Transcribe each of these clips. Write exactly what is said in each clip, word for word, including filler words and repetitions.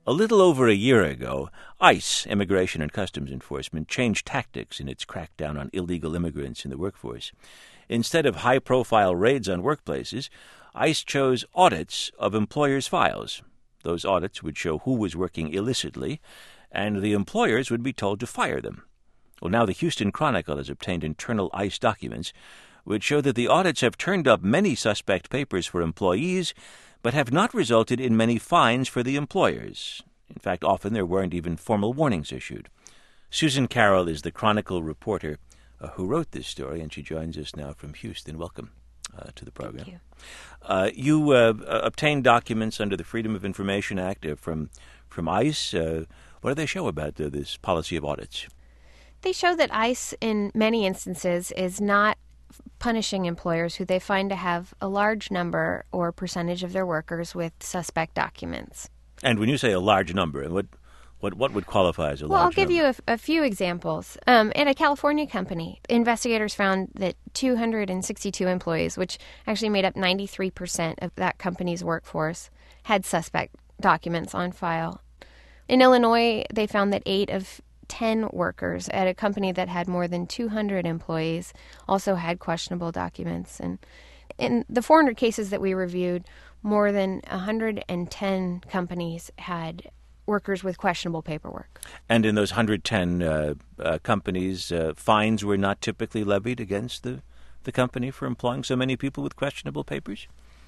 A little over a year ago, ICE, Immigration and Customs Enforcement, changed tactics in its crackdown on illegal immigrants in the workforce. Instead of high-profile raids on workplaces, ICE chose audits of employers' files. Those audits would show who was working illicitly, and the employers would be told to fire them. Well, now the Houston Chronicle has obtained internal ICE documents which show that the audits have turned up many suspect papers for employees, but have not resulted in many fines for the employers. In fact, often there weren't even formal warnings issued. Susan Carroll is the Chronicle reporter uh, who wrote this story, and she joins us now from Houston. Welcome uh, to the program. Thank you. Uh, you uh, obtained documents under the Freedom of Information Act uh, from, from ICE. Uh, what do they show about uh, this policy of audits? They show that ICE, in many instances, is not punishing employers who they find to have a large number or percentage of their workers with suspect documents. And when you say a large number, what what what would qualify as a well, large number? Well, I'll give you a, a few examples. Um, at a California company, investigators found that two hundred sixty-two employees, which actually made up ninety-three percent of that company's workforce, had suspect documents on file. In Illinois, they found that eight of ten workers at a company that had more than two hundred employees also had questionable documents. And in the four hundred cases that we reviewed, more than one hundred ten companies had workers with questionable paperwork. And in those one hundred ten uh, uh, companies, uh, fines were not typically levied against the, the company for employing so many people with questionable papers?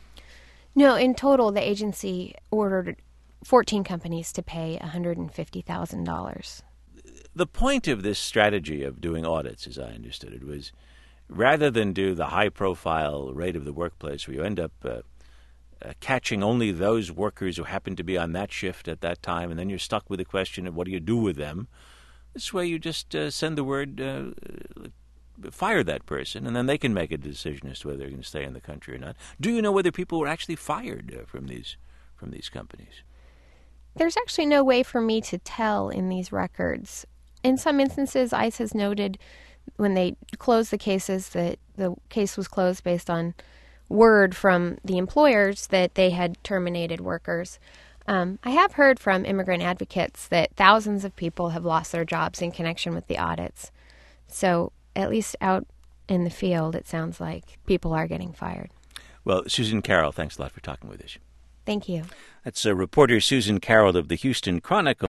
No, in total, the agency ordered fourteen companies to pay one hundred fifty thousand dollars. The point of this strategy of doing audits, as I understood it, was rather than do the high-profile raid of the workplace where you end up uh, uh, catching only those workers who happen to be on that shift at that time, and then you're stuck with the question of what do you do with them. This way you just uh, send the word, uh, fire that person, and then they can make a decision as to whether they're going to stay in the country or not. Do you know whether people were actually fired uh, from these from these companies? There's actually no way for me to tell in these records. In some instances, ICE has noted when they closed the cases that the case was closed based on word from the employers that they had terminated workers. Um, I have heard from immigrant advocates that thousands of people have lost their jobs in connection with the audits. So at least out in the field, it sounds like people are getting fired. Well, Susan Carroll, thanks a lot for talking with us. Thank you. That's uh, reporter Susan Carroll of the Houston Chronicle.